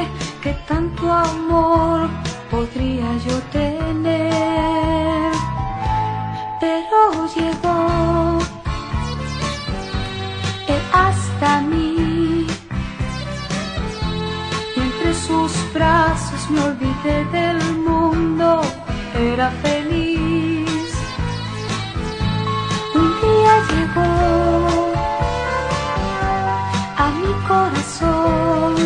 que tanto amor podría yo tener, pero llegó él hasta mí y entre sus brazos me olvidé del mundo, era feliz. Un día llegó a mi corazón,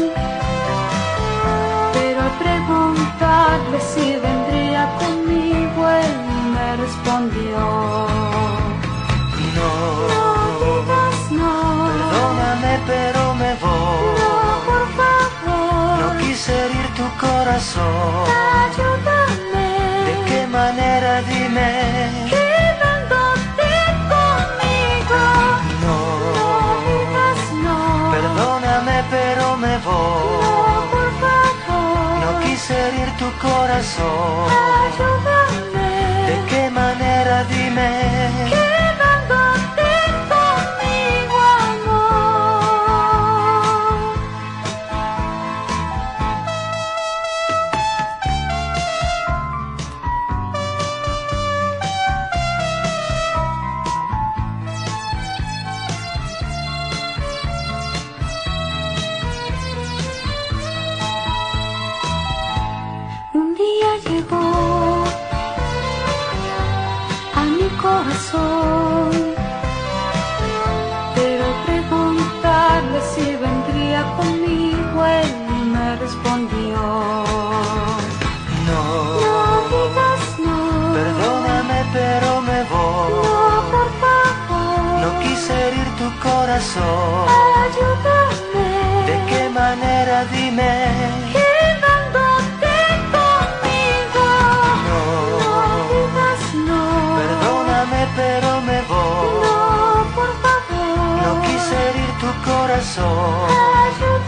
pero al preguntarle si vendría conmigo, él me respondió: No, no digas no, perdóname pero me voy. no, por favor, No quise herir tu corazón. ayúdame. ¿De qué manera? Dime. Quedándote conmigo, No, no digas no, perdóname pero me voy. no, por favor, No quise herir tu corazón. ayúdame. ¿De qué manera? Dime. Quedándote conmigo, amor. Un día llegó a mi corazón, pero al preguntarle si vendría conmigo, él me respondió: No, no digas no, perdóname pero me voy. no, por favor, No quise herir tu corazón. ayúdame. ¿De qué manera? Dime. Quedándote conmigo, No, no digas no, perdóname pero me voy. no, por favor, No quise herir tu corazón. ayúdame.